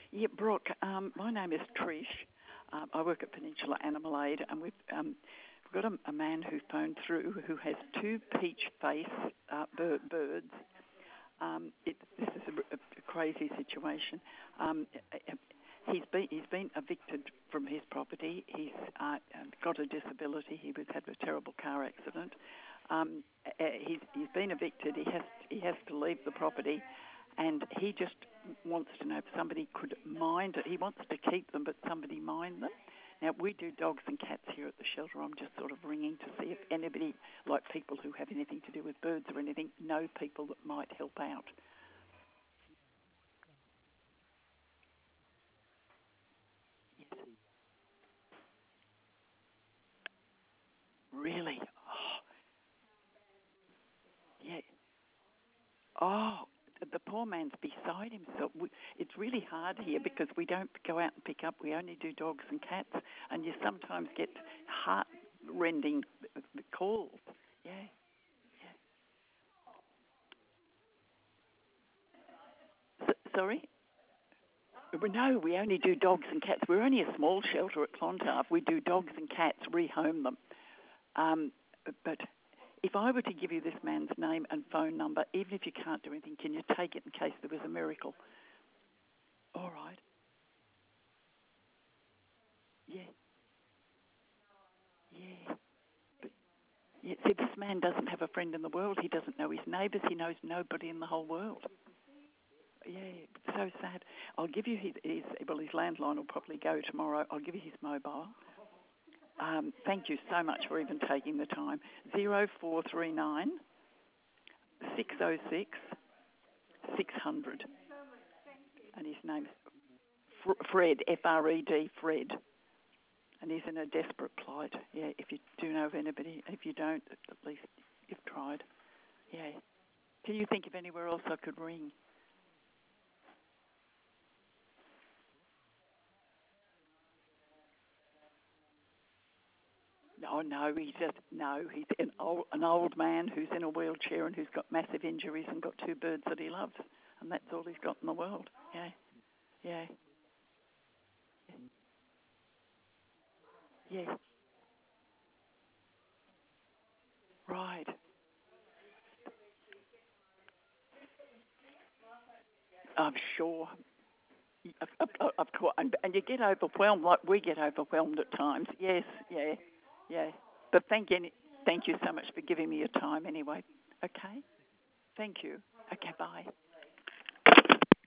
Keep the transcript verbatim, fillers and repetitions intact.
Yeah, Brooke, um, my name is Trish. Um, I work at Peninsula Animal Aid, and we've, um, we've got a, a man who phoned through who has two peach face uh, bir- birds. Um, it, this is a, a crazy situation. Um, he's been he's been evicted from his property. He's uh, got a disability. He was had a terrible car accident. Um, uh, he's he's been evicted. He has he has to leave the property, and he just wants to know if somebody could mind it. He wants to keep them, but somebody mind them. Now, we do dogs and cats here at the shelter. I'm just sort of ringing to see if anybody, like people who have anything to do with birds or anything, know people that might help out. Yes. Really? Oh, yeah. Oh, the poor man's beside himself. We, it's really hard here because we don't go out and pick up. We only do dogs and cats, and you sometimes get heart-rending calls. Yeah. S- sorry? Well, no, we only do dogs and cats. We're only a small shelter at Clontarf. We do dogs and cats, rehome them. Um, but if I were to give you this man's name and phone number, even if you can't do anything, can you take it in case there was a miracle? All right. Yeah. Yeah. But yeah, see, this man doesn't have a friend in the world. He doesn't know his neighbours. He knows nobody in the whole world. Yeah, it's so sad. I'll give you his, his well, his landline will probably go tomorrow. I'll give you his mobile. Um, thank you so much for even taking the time. Zero four three nine six zero six six hundred, and his name's Fred, F R E D, Fred, and he's in a desperate plight. Yeah, if you do know of anybody, if you don't, at least you've tried. Yeah. Can you think of anywhere else I could ring? No, no, he's just no. He's an old, an old man who's in a wheelchair and who's got massive injuries and got two birds that he loves, and that's all he's got in the world. Yeah, yeah, yeah. Right. I'm sure. Of, of, of course, and, and you get overwhelmed like we get overwhelmed at times. Yes, yeah, yeah. But thank you, thank you so much for giving me your time anyway. Okay. Thank you. Okay. Bye.